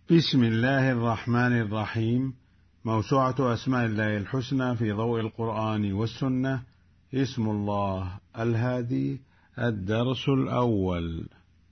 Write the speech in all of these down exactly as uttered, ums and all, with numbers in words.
بسم الله الرحمن الرحيم. موسوعة أسماء الله الحسنى في ضوء القرآن والسنة. اسم الله الهادي. الدرس الأول: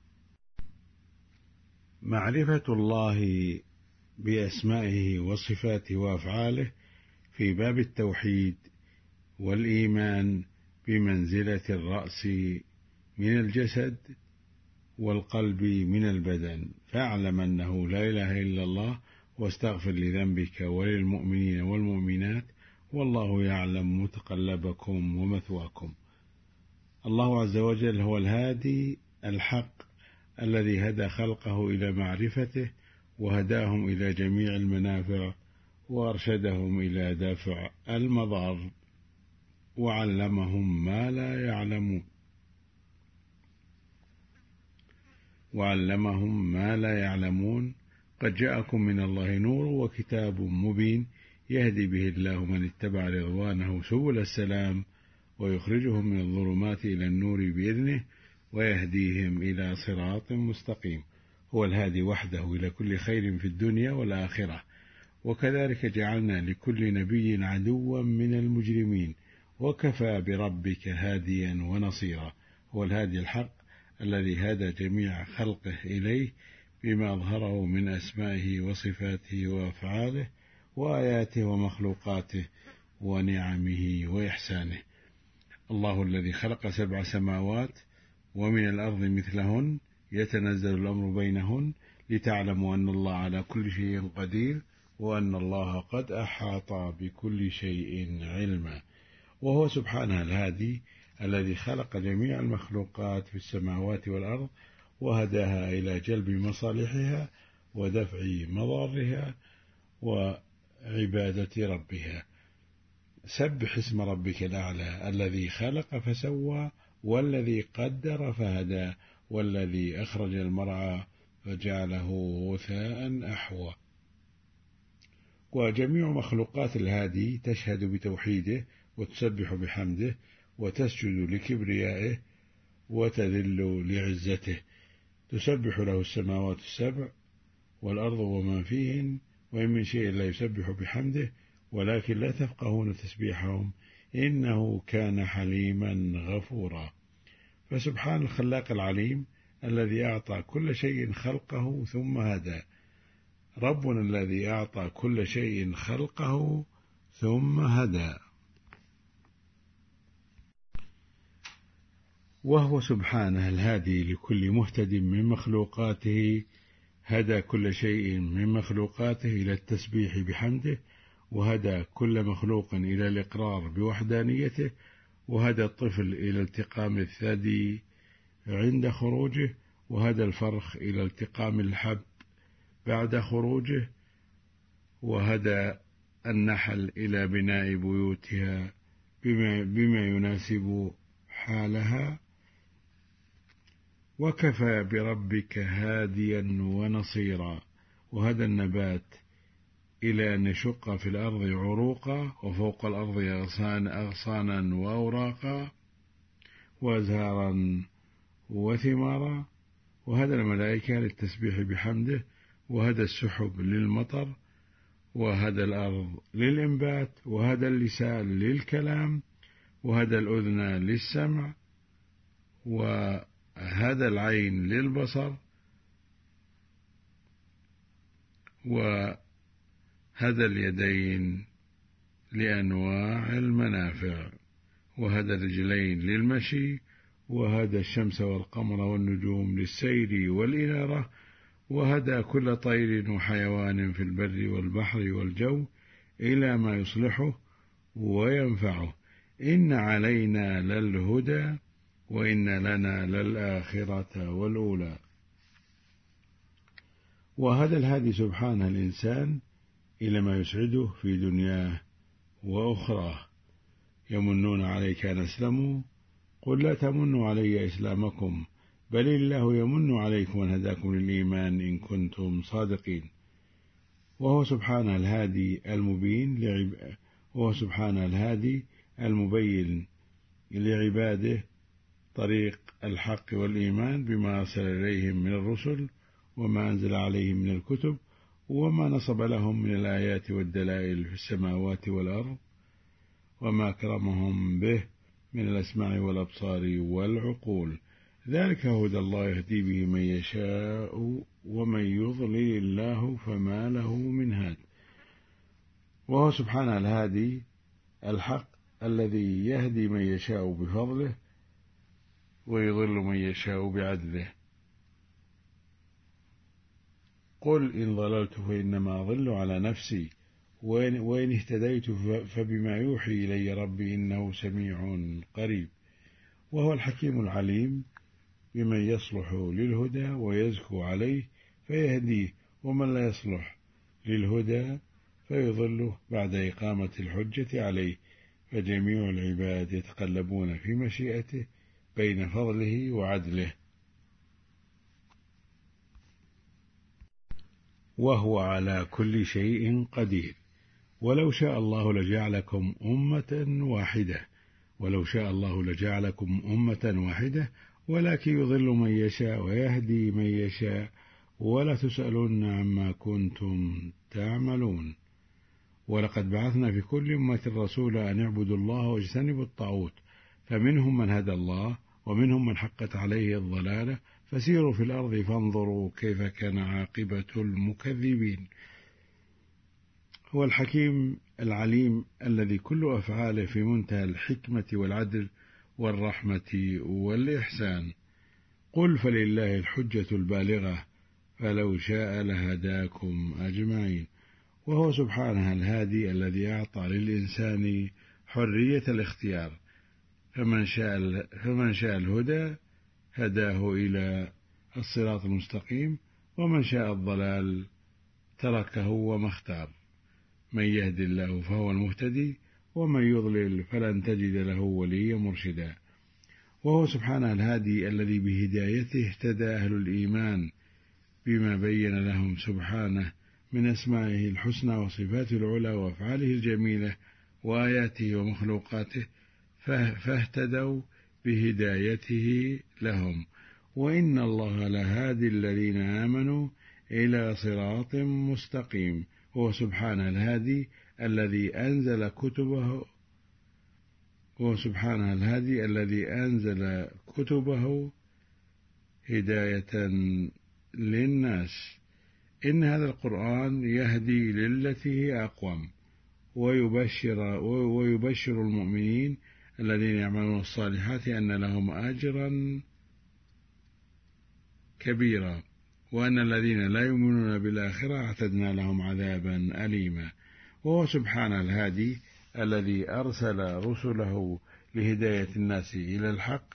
معرفة الله بأسمائه وصفاته وأفعاله في باب التوحيد والإيمان بمنزلة الرأس من الجسد والقلب من البدن، فاعلم أنه لا إله إلا الله، واستغفر لذنبك وللمؤمنين والمؤمنات، والله يعلم متقلبكم ومثواكم. الله عز وجل هو الهادي الحق الذي هدى خلقه إلى معرفته، وهداهم إلى جميع المنافع، وأرشدهم إلى دفع المضار، وعلمهم ما لا يعلمون وعلمهم ما لا يعلمون قد جاءكم من الله نور وكتاب مبين يهدي به الله من اتبع رضوانه سبل السلام، ويخرجهم من الظلمات إلى النور بإذنه، ويهديهم إلى صراط مستقيم. هو الهادي وحده إلى كل خير في الدنيا والآخرة، وكذلك جعلنا لكل نبي عدوا من المجرمين، وكفى بربك هاديا ونصيرا. هو الهادي الحق الذي هدى جميع خلقه إليه بما أظهره من أسمائه وصفاته وأفعاله وآياته ومخلوقاته ونعمه وإحسانه. الله الذي خلق سبع سماوات ومن الأرض مثلهن يتنزل الأمر بينهن لتعلموا أن الله على كل شيء قدير، وأن الله قد أحاط بكل شيء علما. وهو سبحانه الهادي الذي خلق جميع المخلوقات في السماوات والأرض، وهداها إلى جلب مصالحها ودفع مضارها وعبادة ربها. سبح اسم ربك الأعلى الذي خلق فسوى، والذي قدر فهدى، والذي أخرج المرعى فجعله غثاء أحوى. وجميع مخلوقات الهادي تشهد بتوحيده، وتسبح بحمده، وتسجد لكبريائه، وتذل لعزته. تسبح له السماوات السبع والأرض ومن فيهن، وإن من شيء لا يسبح بحمده ولكن لا تفقهون تسبيحهم، إنه كان حليما غفورا. فسبحان الخلاق العليم الذي أعطى كل شيء خلقه ثم هدى. ربنا الذي أعطى كل شيء خلقه ثم هدى. وهو سبحانه الهادي لكل مهتد من مخلوقاته، هدى كل شيء من مخلوقاته إلى التسبيح بحمده، وهدى كل مخلوق إلى الإقرار بوحدانيته، وهدى الطفل إلى التقام الثدي عند خروجه، وهدى الفرخ إلى التقام الحب بعد خروجه، وهدى النحل إلى بناء بيوتها بما, بما يناسب حالها. وكفى بربك هاديا ونصيرا. وهدى النبات إلى أن يشق في الأرض عروقا، وفوق الأرض أغصان أغصانا وأوراقا وأزهارا وثمارا. وهدى الملائكة للتسبيح بحمده، وهدى السحب للمطر، وهدى الأرض للإنبات، وهدى اللسان للكلام، وهدى الأذن للسمع، وهدى العين للبصر، وهدى اليدين لأنواع المنافع، وهدى الرجلين للمشي، وهدى الشمس والقمر والنجوم للسير والإنارة، وهدى كل طير وحيوان في البر والبحر والجو إلى ما يصلحه وينفعه. إن علينا للهدى، وإن لنا للآخرة والأولى. وهدى الهادي سبحانه الإنسان إلى ما يسعده في دنياه وأخراه. يمنون عليك أن أسلموا، قل لا تمنوا علي إسلامكم، بل الله يمن عليكم أن هداكم للإيمان إن كنتم صادقين. وهو سبحانه الهادي المبين لعب... وهو سبحانه الهادي المبين لعباده طريق الحق والإيمان بما أرسل إليهم من الرسل وما أنزل عليهم من الكتب، وما نصب لهم من الآيات والدلائل في السماوات والأرض، وما أكرمهم به من الأسماع والأبصار والعقول. ذلك هدى الله يهدي به من يشاء ومن يضلل الله فما له من هاد. وهو سبحانه الهادي الحق الذي يهدي من يشاء بفضله ويضل من يشاء بعدله. قل إن ضللت فإنما أضل على نفسي وإن اهتديت فبما يوحي إلي ربي إنه سميع قريب. وهو الحكيم العليم بمن يصلح للهدى ويزكو عليه فيهديه، ومن لا يصلح للهدى فيضله بعد إقامة الحجة عليه. فجميع العباد يتقلبون في مشيئته بين فضله وعدله، وهو على كل شيء قدير. ولو شاء الله لجعلكم أمة واحدة ولو شاء الله لجعلكم أمة واحدة ولكن يضل من يشاء ويهدي من يشاء ولا تسألون عما كنتم تعملون. ولقد بعثنا في كل أمة رسولا أن اعبدوا الله واجتنبوا الطاغوت، فمنهم من هدى الله ومنهم من حقت عليه الضلالة، فسيروا في الأرض فانظروا كيف كان عاقبة المكذبين. هو الحكيم العليم الذي كل أفعاله في منتهى الحكمة والعدل والرحمة والإحسان. قل فلله الحجة البالغة فلو شاء لهداكم أجمعين. وهو سبحانه الهادي الذي أعطى للإنسان حرية الاختيار، فمن شاء, فمن شاء الهدى هداه إلى الصراط المستقيم، ومن شاء الضلال تركه وما اختار. من يهدي الله فهو المهتدي، ومن يضلل فلن تجد له وليا مرشدا. وهو سبحانه الهادي الذي بهدايته اهتدى أهل الإيمان بما بين لهم سبحانه من أسمائه الحسنى وصفاته العلى وأفعاله الجميلة وآياته ومخلوقاته، فاهتدوا بهدايته لهم. وإن الله لهادي الذين آمنوا إلى صراط مستقيم. هو سبحانه الهادي الذي أنزل كتبه هو سبحانه الهادي الذي أنزل كتبه هداية للناس. إن هذا القرآن يهدي للتي هي أقوم ويبشر, ويبشر المؤمنين الذين يعملون الصالحات أن لهم أجرا كبيرا، وأن الذين لا يؤمنون بالآخرة اعتدنا لهم عذابا أليما. وهو سبحانه الهادي الذي أرسل رسله لهداية الناس إلى الحق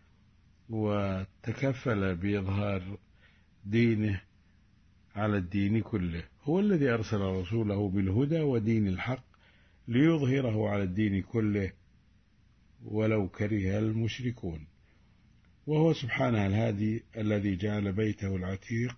وتكفل بإظهار دينه على الدين كله. هو الذي أرسل رسوله بالهدى ودين الحق ليظهره على الدين كله ولو كره المشركون. وهو سبحانه الهادي الذي جعل بيته العتيق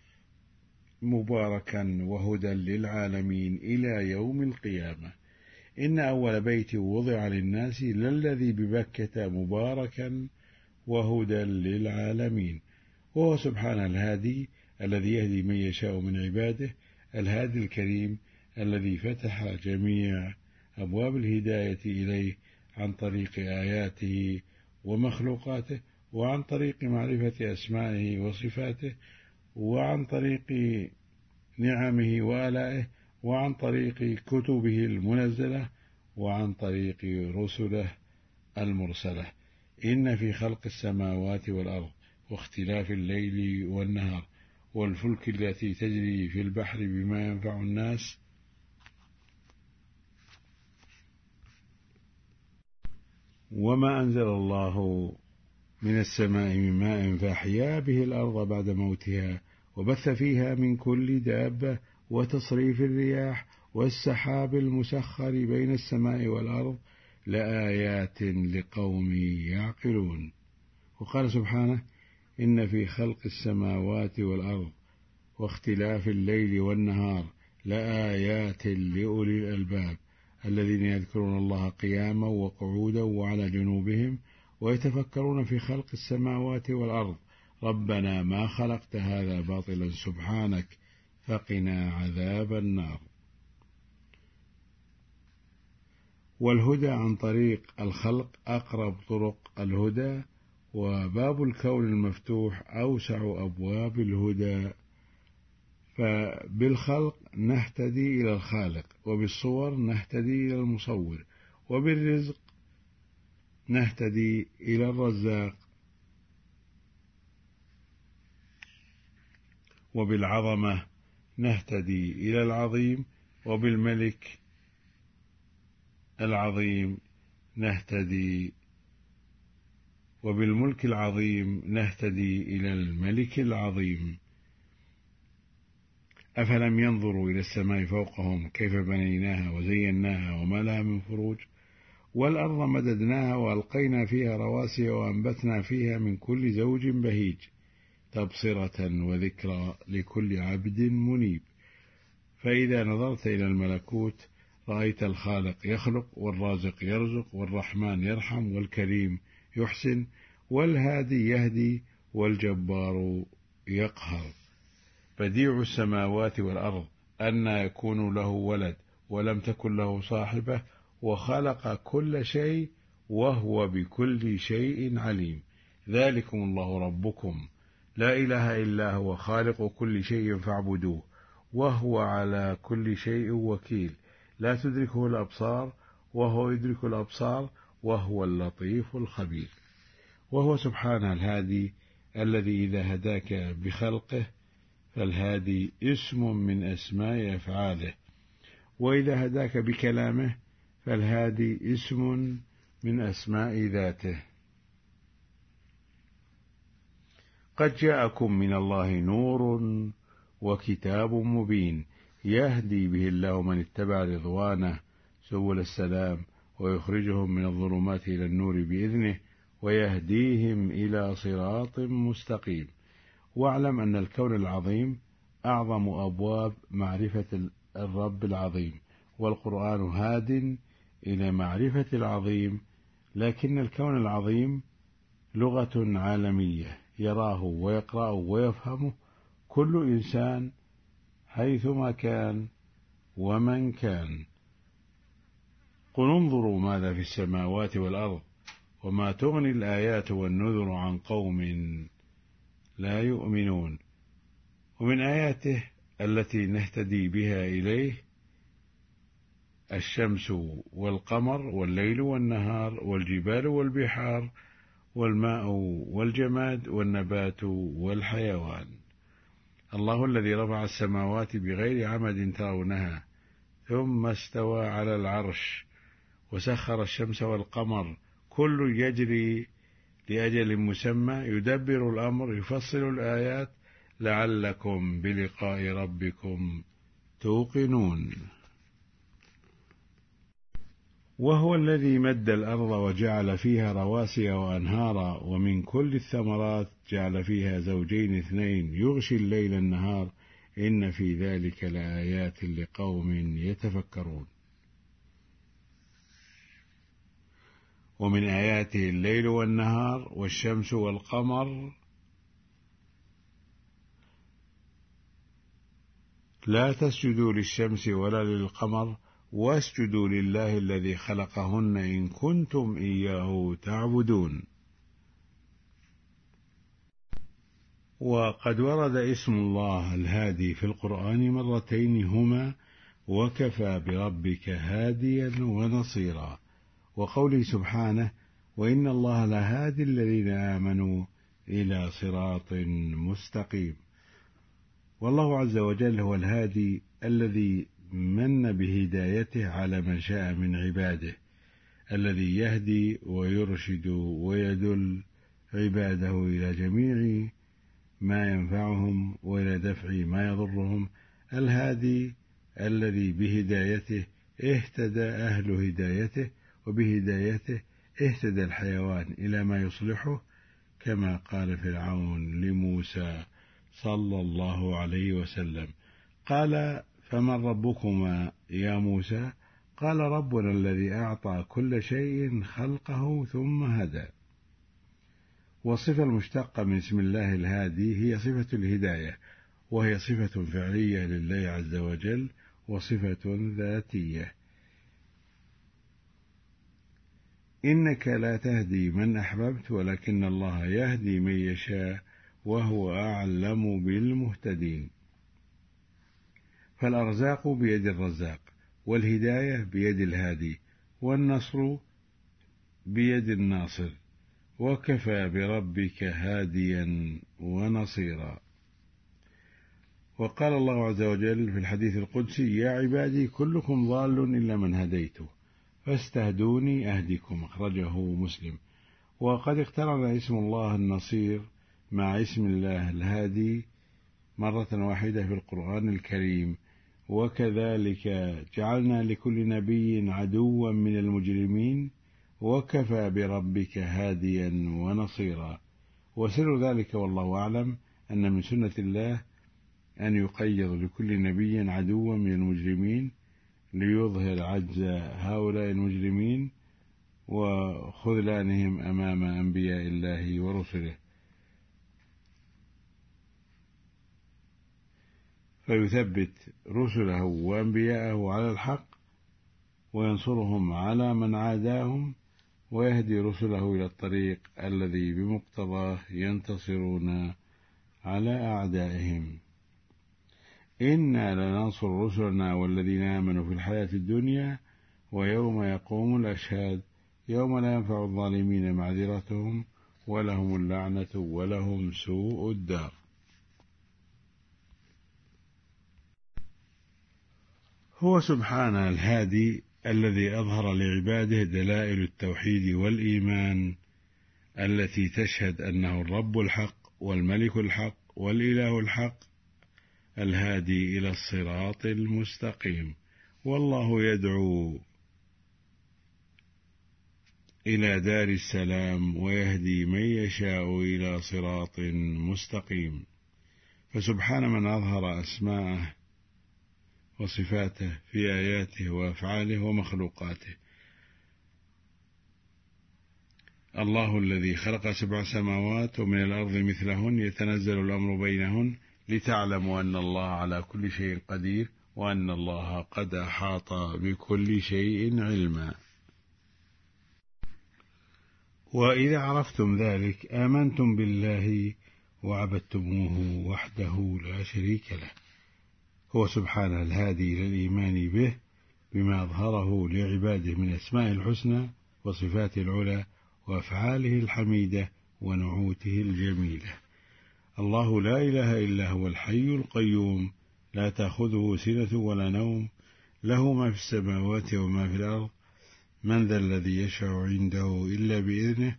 مباركا وهدى للعالمين إلى يوم القيامة. إن أول بيت وضع للناس للذي ببكة مباركا وهدى للعالمين. وهو سبحانه الهادي الذي يهدي من يشاء من عباده، الهادي الكريم الذي فتح جميع أبواب الهداية إليه عن طريق آياته ومخلوقاته، وعن طريق معرفة أسمائه وصفاته، وعن طريق نعمه وآلائه، وعن طريق كتبه المنزلة، وعن طريق رسله المرسلة. إن في خلق السماوات والأرض واختلاف الليل والنهار والفلك التي تجري في البحر بما ينفع الناس وما أنزل الله من السماء من ماء فأحيا به الأرض بعد موتها وبث فيها من كل دابة وتصريف الرياح والسحاب المسخر بين السماء والأرض لآيات لقوم يعقلون. وقال سبحانه: إن في خلق السماوات والأرض واختلاف الليل والنهار لآيات لأولي الألباب الذين يذكرون الله قياما وقعودا وعلى جنوبهم ويتفكرون في خلق السماوات والأرض ربنا ما خلقت هذا باطلا سبحانك فقنا عذاب النار. والهدى عن طريق الخلق أقرب طرق الهدى، وباب الكون المفتوح أوسع أبواب الهدى. فبالخلق نهتدي إلى الخالق، وبالصور نهتدي إلى المصور، وبالرزق نهتدي إلى الرزاق، وبالعظمة نهتدي إلى العظيم، وبالملك العظيم نهتدي وبالملك العظيم نهتدي إلى الملك العظيم. أفلم ينظروا إلى السماء فوقهم كيف بنيناها وزيناها وما لها من فروج، والأرض مددناها وألقينا فيها رواسي وأنبتنا فيها من كل زوج بهيج، تبصرة وذكرى لكل عبد منيب. فإذا نظرت إلى الملكوت رأيت الخالق يخلق، والرازق يرزق، والرحمن يرحم، والكريم يحسن، والهادي يهدي، والجبار يقهر. بديع السماوات والأرض أنى يكون له ولد ولم تكن له صاحبة، وخلق كل شيء وهو بكل شيء عليم. ذلكم الله ربكم لا إله إلا هو خالق كل شيء فاعبدوه وهو على كل شيء وكيل. لا تدركه الأبصار وهو يدرك الأبصار وهو اللطيف الخبير. وهو سبحانه الهادي الذي إذا هداك بخلقه فالهادي اسم من أسماء أفعاله، وإذا هداك بكلامه فالهادي اسم من أسماء ذاته. قد جاءكم من الله نور وكتاب مبين يهدي به الله من اتبع رضوانه سبل السلام، ويخرجهم من الظلمات إلى النور بإذنه، ويهديهم إلى صراط مستقيم. واعلم أن الكون العظيم أعظم أبواب معرفة الرب العظيم، والقرآن هاد إلى معرفة العظيم. لكن الكون العظيم لغة عالمية يراه ويقرأه ويفهمه كل إنسان حيثما كان ومن كان. قل انظروا ماذا في السماوات والأرض وما تغني الآيات والنذر عن قوم لا يؤمنون. ومن آياته التي نهتدي بها إليه الشمس والقمر والليل والنهار والجبال والبحار والماء والجماد والنبات والحيوان. الله الذي رفع السماوات بغير عمد ترونها ثم استوى على العرش، وسخر الشمس والقمر كل يجري لأجل مسمى، يدبر الأمر يفصل الآيات لعلكم بلقاء ربكم توقنون. وهو الذي مد الأرض وجعل فيها رواسي وأنهارا، ومن كل الثمرات جعل فيها زوجين اثنين يغشي الليل النهار، إن في ذلك لآيات لقوم يتفكرون. ومن آياته الليل والنهار والشمس والقمر، لا تسجدوا للشمس ولا للقمر واسجدوا لله الذي خلقهن إن كنتم إياه تعبدون. وقد ورد اسم الله الهادي في القرآن مرتين هما وكفى بربك هاديا ونصيرا، وقوله سبحانه وإن الله لهادي الذين آمنوا إلى صراط مستقيم. والله عز وجل هو الهادي الذي من بهدايته على من شاء من عباده، الذي يهدي ويرشد ويدل عباده إلى جميع ما ينفعهم وإلى دفع ما يضرهم. الهادي الذي بهدايته اهتدى أهل هدايته، وبهدايته اهتدى الحيوان إلى ما يصلحه، كما قال فرعون لموسى صلى الله عليه وسلم قال فمن ربكما يا موسى؟ قال ربنا الذي أعطى كل شيء خلقه ثم هدى. والصفة المشتقة من اسم الله الهادي هي صفة الهداية، وهي صفة فعلية لله عز وجل وصفة ذاتية. إنك لا تهدي من أحببت ولكن الله يهدي من يشاء وهو أعلم بالمهتدين. فالأرزاق بيد الرزاق، والهداية بيد الهادي، والنصر بيد الناصر، وكفى بربك هاديا ونصيرا. وقال الله عز وجل في الحديث القدسي: يا عبادي كلكم ضال إلا من هديته فاستهدوني أهدكم، أخرجه مسلم. وقد اقترن اسم الله النصير مع اسم الله الهادي مرة واحدة في القرآن الكريم. وكذلك جعلنا لكل نبي عدوا من المجرمين وكفى بربك هاديا ونصيرا. وسر ذلك والله أعلم أن من سنة الله أن يقيض لكل نبي عدوا من المجرمين ليظهر عجز هؤلاء المجرمين وخذلانهم أمام أنبياء الله ورسله، فيثبت رسله وأنبياءه على الحق وينصرهم على من عاداهم، ويهدي رسله إلى الطريق الذي بمقتضاه ينتصرون على أعدائهم. إنا لننصر رسلنا والذين آمنوا في الحياة الدنيا ويوم يقوم الأشهاد يوم لا ينفع الظالمين معذرتهم ولهم اللعنة ولهم سوء الدار. هو سبحانه الهادي الذي أظهر لعباده دلائل التوحيد والإيمان التي تشهد أنه الرب الحق والملك الحق والإله الحق الهادي إلى الصراط المستقيم. والله يدعو إلى دار السلام ويهدي من يشاء إلى صراط مستقيم. فسبحان من أظهر أسماءه وصفاته في آياته وأفعاله ومخلوقاته. الله الذي خلق سبع سماوات ومن الأرض مثلهن يتنزل الأمر بينهن لتعلموا أن الله على كل شيء قدير وأن الله قد أحاط بكل شيء علما. وإذا عرفتم ذلك آمنتم بالله وعبدتموه وحده لا شريك له. هو سبحانه الهادي إلى الإيمان به بما أظهره لعباده من أسماء الحسنى وصفاته العلى وأفعاله الحميدة ونعوته الجميلة. الله لا إله إلا هو الحي القيوم لا تأخذه سنة ولا نوم له ما في السماوات وما في الأرض من ذا الذي يشفع عنده إلا بإذنه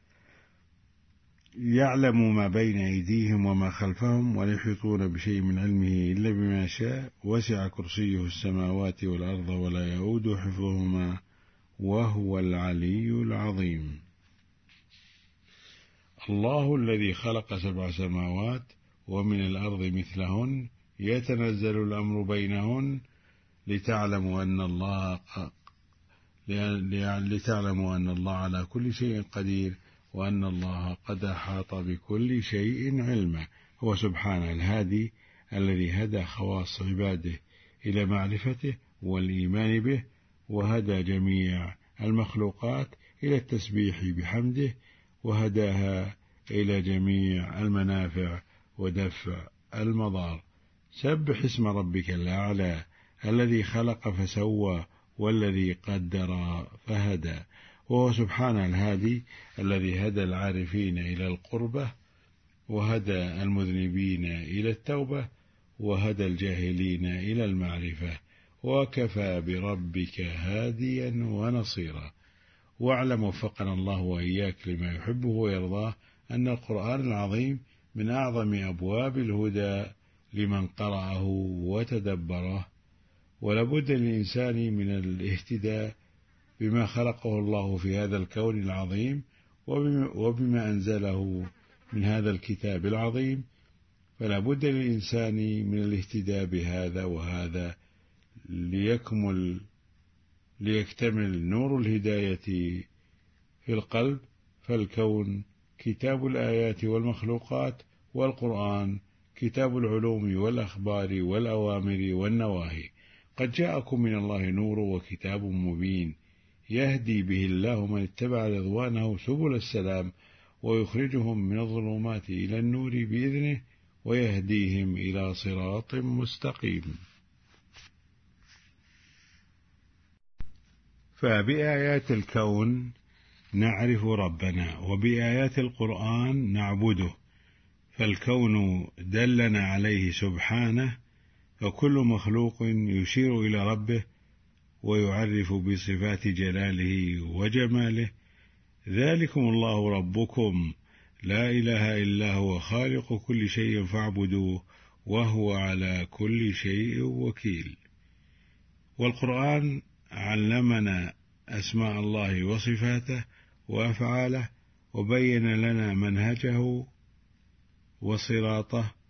يعلم ما بين أيديهم وما خلفهم ولا يحيطون بشيء من علمه إلا بما شاء وسع كرسيه السماوات والأرض ولا يؤود حفظهما وهو العلي العظيم. الله الذي خلق سبع سماوات ومن الأرض مثلهن يتنزل الأمر بينهن لتعلموا أن الله لتعلموا أن الله على كل شيء قدير وأن الله قد أحاط بكل شيء علما. هو سبحانه الهادي الذي هدى خواص عباده إلى معرفته والإيمان به وهدى جميع المخلوقات إلى التسبيح بحمده وهداها إلى جميع المنافع ودفع المضار. سبح اسم ربك الأعلى الذي خلق فسوى والذي قدر فهدى. وهو سبحانه الهادي الذي هدى العارفين إلى القربة وهدى المذنبين إلى التوبة وهدى الجاهلين إلى المعرفة وكفى بربك هاديا ونصيرا. واعلم وفقنا الله وإياك لما يحبه ويرضاه أن القرآن العظيم من أعظم أبواب الهدى لمن قرأه وتدبره، ولابد للإنسان من الاهتداء بما خلقه الله في هذا الكون العظيم وبما أنزله من هذا الكتاب العظيم، فلا بد للإنسان من الاهتداء بهذا وهذا ليكمل ليكتمل نور الهداية في القلب. فالكون كتاب الآيات والمخلوقات والقرآن كتاب العلوم والأخبار والأوامر والنواهي. قد جاءكم من الله نور وكتاب مبين يهدي به الله من اتبع رضوانه سبل السلام ويخرجهم من الظلمات إلى النور بإذنه ويهديهم إلى صراط مستقيم. فبآيات الكون نعرف ربنا، وبآيات القرآن نعبده، فالكون دلنا عليه سبحانه، فكل مخلوق يشير إلى ربه ويعرف بصفات جلاله وجماله. ذلكم الله ربكم لا إله إلا هو خالق كل شيء فاعبدوه وهو على كل شيء وكيل. والقرآن علمنا أسماء الله وصفاته وأفعاله، وبين لنا منهجه وصراطه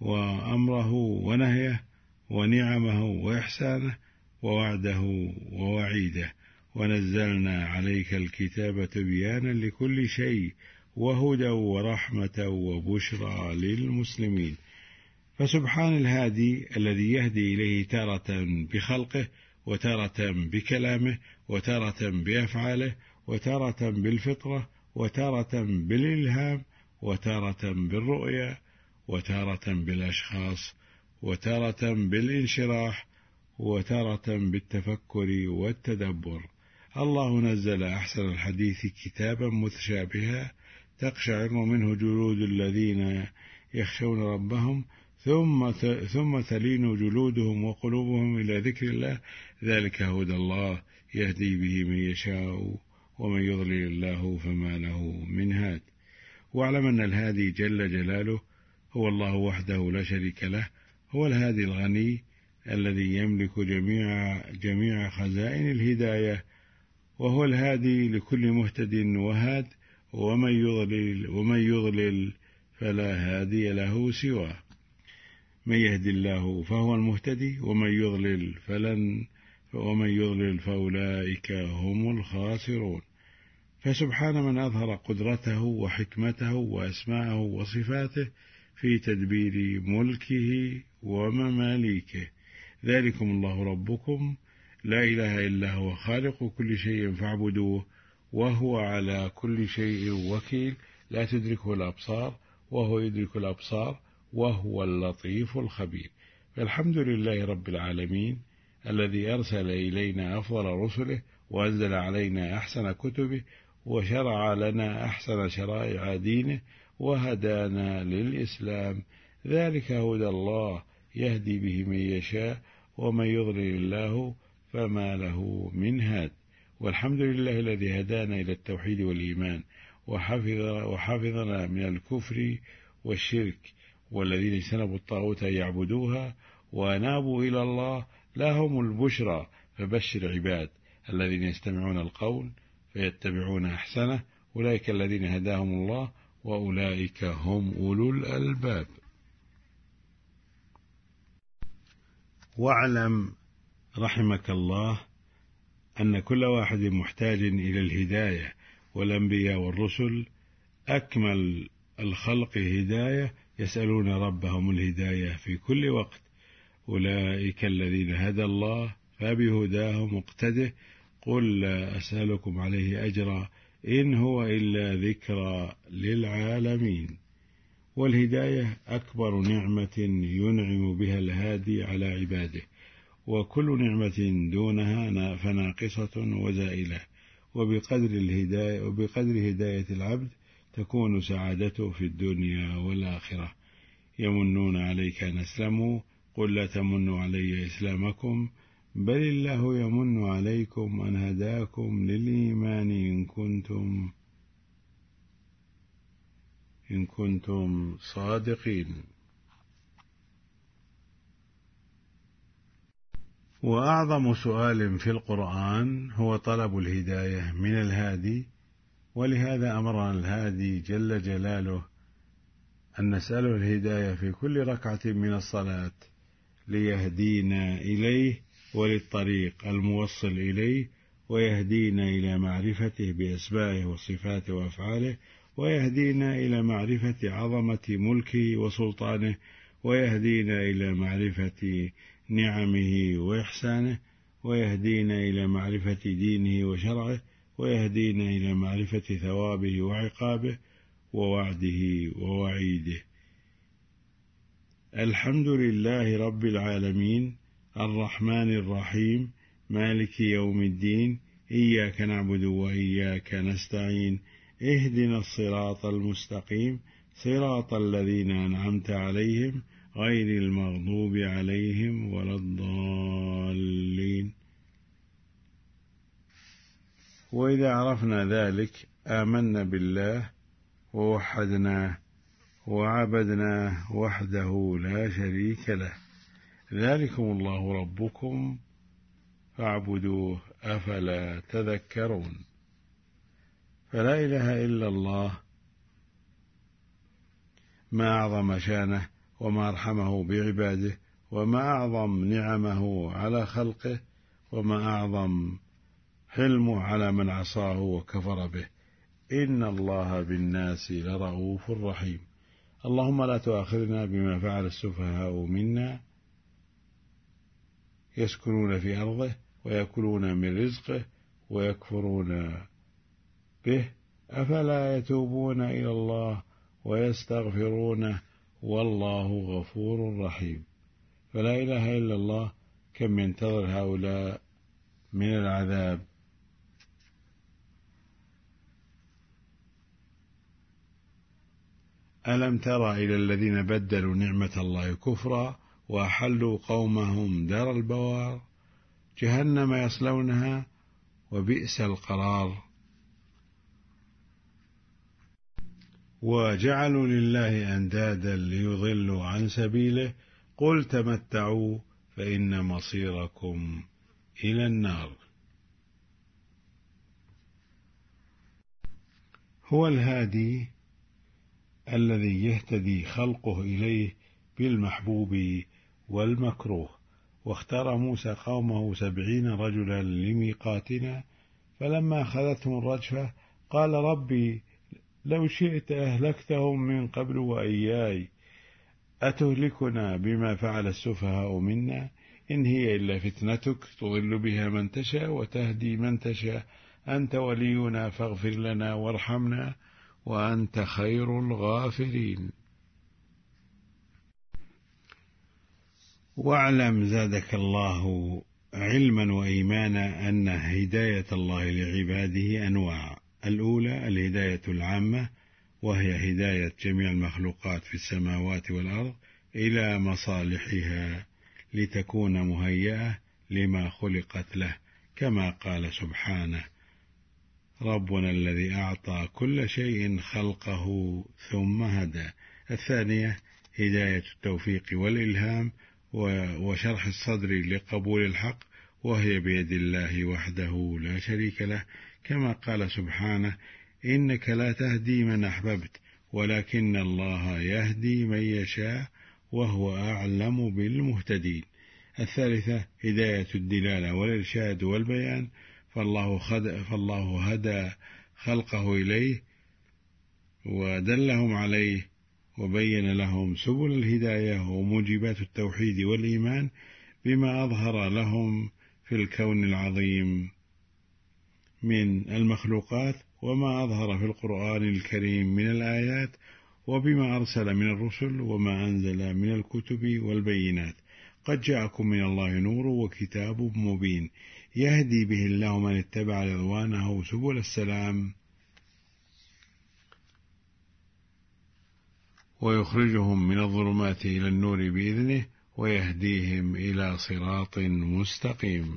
وأمره ونهيه ونعمه وإحسانه ووعده ووعيده. ونزلنا عليك الكتاب تبيانا لكل شيء وهدى ورحمة وبشرى للمسلمين. فسبحان الهادي الذي يهدي إليه تارة بخلقه، وتارة بكلامه، وتارة بأفعاله، وتارة بالفطرة، وتارة بالإلهام، وتارة بالرؤيا، وتارة بالأشخاص، وتارة بالانشراح، وتارة بالتفكر والتدبر. الله نزل أحسن الحديث كتابا متشابها تقشعر منه جلود الذين يخشون ربهم ثم ثم تلين جلودهم وقلوبهم إلى ذكر الله، ذلك هدى الله يهدي به من يشاء ومن يضلل الله فما له من هاد. واعلم أن الهادي جل جلاله هو الله وحده لا شريك له، هو الهادي الغني الذي يملك جميع جميع خزائن الهداية، وهو الهادي لكل مهتد وهاد، ومن يضلل ومن يضلل فلا هادي له سواه. من يهدي الله فهو المهتدي، ومن يضلل فلن ومن يضلل فأولئك هم الخاسرون. فسبحان من أظهر قدرته وحكمته وأسماءه وصفاته في تدبير ملكه ومماليكه. ذلكم الله ربكم لا إله إلا هو خالق كل شيء فاعبدوه وهو على كل شيء وكيل. لا تدركه الأبصار وهو يدرك الأبصار وهو اللطيف الخبير. فالحمد لله رب العالمين الذي أرسل إلينا أفضل رسله، وأنزل علينا أحسن كتبه، وشرع لنا أحسن شرائع دينه، وهدانا للإسلام. ذلك هدى الله يهدي به من يشاء ومن يضلل الله فما له من هاد. والحمد لله الذي هدانا إلى التوحيد والإيمان، وحفظ وحفظنا من الكفر والشرك، والذين اجتنبوا الطاغوت أن يعبدوها وأنابوا إلى الله لهم البشرى. فبشر عباد الذين يستمعون القول فيتبعون أحسنه، أولئك الذين هداهم الله وأولئك هم أولو الألباب. واعلم رحمك الله أن كل واحد محتاج إلى الهداية، والأنبياء والرسل أكمل الخلق هداية يسألون ربهم الهداية في كل وقت. أولئك الذين هدى الله فبهداه مقتده، قل لا أسألكم عليه أجرا إن هو إلا ذكرى للعالمين. والهداية أكبر نعمة ينعم بها الهادي على عباده، وكل نعمة دونها فناقصة وزائلة. وبقدر الهداية وبقدر هداية العبد تكون سعادته في الدنيا والآخرة. يمنون عليك أن أسلموا، قل لا تمنوا علي إسلامكم بل الله يمن عليكم أن هداكم للإيمان إن كنتم إن كنتم صادقين. وأعظم سؤال في القرآن هو طلب الهداية من الهادي، ولهذا أمرنا الهادي جل جلاله أن نسأله الهداية في كل ركعة من الصلاة ليهدينا إليه وللطريق الموصل إليه، ويهدينا إلى معرفته بأسمائه وصفاته وأفعاله، ويهدينا إلى معرفة عظمة ملكه وسلطانه، ويهدينا إلى معرفة نعمه وإحسانه، ويهدينا إلى معرفة دينه وشرعه، ويهدينا إلى معرفة ثوابه وعقابه ووعده ووعيده. الحمد لله رب العالمين، الرحمن الرحيم، مالك يوم الدين، إياك نعبد وإياك نستعين، اهدنا الصراط المستقيم، صراط الذين أنعمت عليهم غير المغضوب عليهم ولا الضالين. وإذا عرفنا ذلك آمنا بالله ووحدناه وعبدناه وحده لا شريك له، ذلكم الله ربكم فاعبدوه أفلا تذكرون. فلا إله إلا الله، ما أعظم شانه وما أرحمه بعباده، وما أعظم نعمه على خلقه، وما أعظم حلمه على من عصاه وكفر به. إن الله بالناس لرؤوف رحيم. اللهم لا تؤاخذنا بما فعل السفهاء منا، يسكنون في أرضه ويأكلون من رزقه ويكفرون به، أفلا يتوبون إلى الله ويستغفرونه والله غفور رحيم. فلا إله إلا الله، كم ينتظر هؤلاء من العذاب. ألم تر إلى الذين بدلوا نعمة الله كفرا وأحلوا قومهم دار البوار، جهنم يصلونها وبئس القرار. وجعلوا لله أندادا ليضلوا عن سبيله، قل تمتعوا فإن مصيركم إلى النار. هو الهادي الذي يهتدي خلقه إليه بالمحبوب والمكروه. واختار موسى قومه سبعين رجلا لميقاتنا، فلما أخذتهم الرجفة قال ربي لو شئت أهلكتهم من قبل وإياي، أتهلكنا بما فعل السفهاء منا، إن هي إلا فتنتك تضل بها من تشاء وتهدي من تشاء، أنت ولينا فاغفر لنا وارحمنا وأنت خير الغافرين. واعلم زادك الله علما وإيمانا أن هداية الله لعباده أنواع. الأولى الهداية العامة، وهي هداية جميع المخلوقات في السماوات والأرض إلى مصالحها لتكون مهيئة لما خلقت له، كما قال سبحانه ربنا الذي أعطى كل شيء خلقه ثم هدى. الثانية هداية التوفيق والإلهام وشرح الصدر لقبول الحق، وهي بيد الله وحده لا شريك له، كما قال سبحانه إنك لا تهدي من أحببت ولكن الله يهدي من يشاء وهو أعلم بالمهتدين. الثالثة هداية الدلالة والإرشاد والبيان، فالله, فالله هدى خلقه إليه ودلهم عليه وبين لهم سبل الهداية وموجبات التوحيد والإيمان بما أظهر لهم في الكون العظيم من المخلوقات، وما أظهر في القرآن الكريم من الآيات، وبما أرسل من الرسل وما أنزل من الكتب والبينات. قد جاءكم من الله نور وكتاب مبين يهدي به الله من اتبع رضوانه سبل السلام ويخرجهم من الظلمات إلى النور بإذنه ويهديهم إلى صراط مستقيم.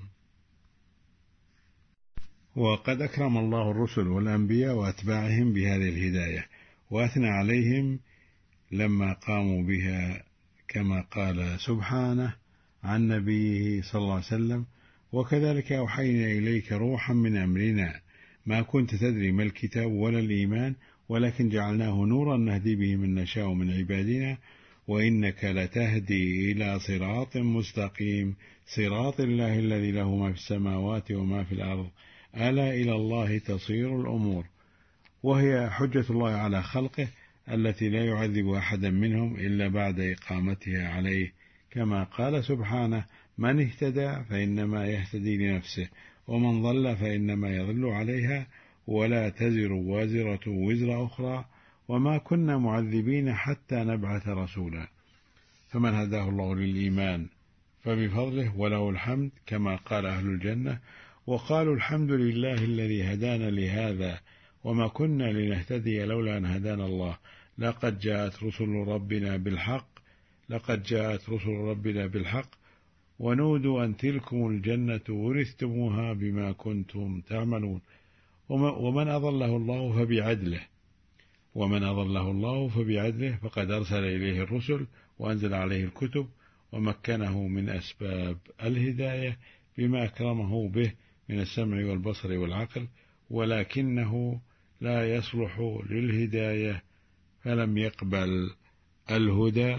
وقد أكرم الله الرسل والأنبياء وأتباعهم بهذه الهداية وأثنى عليهم لما قاموا بها، كما قال سبحانه عن نبيه صلى الله عليه وسلم وكذلك أوحينا إليك روحا من أمرنا ما كنت تدري ما الكتاب ولا الإيمان ولكن جعلناه نورا نهدي به من نشاء من عبادنا وإنك لتهدي إلى صراط مستقيم صراط الله الذي له ما في السماوات وما في الأرض ألا إلى الله تصير الأمور. وهي حجة الله على خلقه التي لا يعذب أحدا منهم إلا بعد إقامتها عليه، كما قال سبحانه: من اهتدى فإنما يهتدي لنفسه، ومن ضل فإنما يضل عليها، ولا تزر وازرة وزر أخرى، وما كنا معذبين حتى نبعث رسولا. فمن هداه الله للإيمان فبفضله وله الحمد، كما قال أهل الجنة: وقالوا الحمد لله الذي هدانا لهذا وما كنا لنهتدي لولا أن هدانا الله، لقد جاءت رسل ربنا بالحق لقد جاءت رسل ربنا بالحق ونودوا أن تلكم الجنة ورثتموها بما كنتم تعملون. ومن أضله الله فبعدله ومن أضله الله فبعدله فقد أرسل إليه الرسل وأنزل عليه الكتب ومكنه من أسباب الهداية بما أكرمه به من السمع والبصر والعقل، ولكنه لا يصلح للهداية فلم يقبل الهدى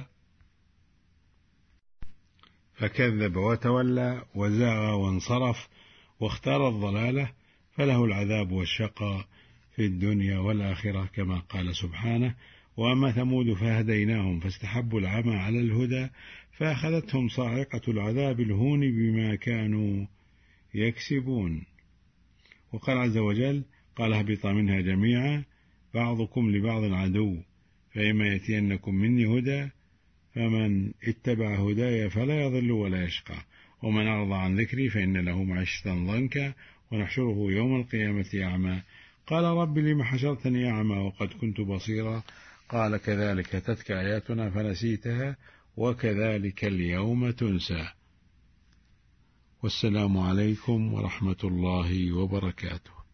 فكذب وتولى وزاغ وانصرف واختار الضلالة، فله العذاب والشقاء في الدنيا والآخرة، كما قال سبحانه: وأما ثمود فهديناهم فاستحبوا العمى على الهدى فأخذتهم صاعقة العذاب الهون بما كانوا يكسبون. وقال عز وجل: قال اهبطا منها جميعا بعضكم لبعض عدو فإما يأتينكم مني هدى فمن اتبع هداي فلا يضل ولا يشقى، ومن أعرض عن ذكري فإن له معيشة ضنكا ونحشره يوم القيامة أعمى. قال: رب لم حشرتني أعمى وقد كنت بصيرا؟ قال: كذلك أتتك آياتنا فنسيتها وكذلك اليوم تنسى. والسلام عليكم ورحمة الله وبركاته.